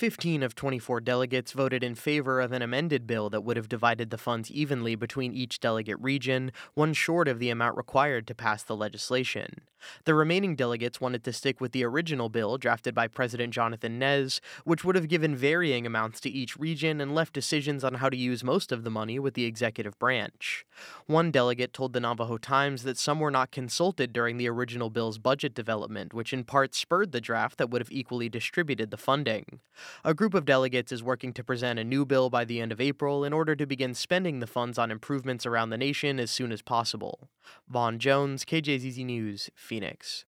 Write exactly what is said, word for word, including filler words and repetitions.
fifteen of twenty-four delegates voted in favor of an amended bill that would have divided the funds evenly between each delegate region, one short of the amount required to pass the legislation. The remaining delegates wanted to stick with the original bill drafted by President Jonathan Nez, which would have given varying amounts to each region and left decisions on how to use most of the money with the executive branch. One delegate told the Navajo Times that some were not consulted during the original bill's budget development, which in part spurred the draft that would have equally distributed the funding. A group of delegates is working to present a new bill by the end of April in order to begin spending the funds on improvements around the nation as soon as possible. Vaughn Jones, K J Z Z News, Phoenix.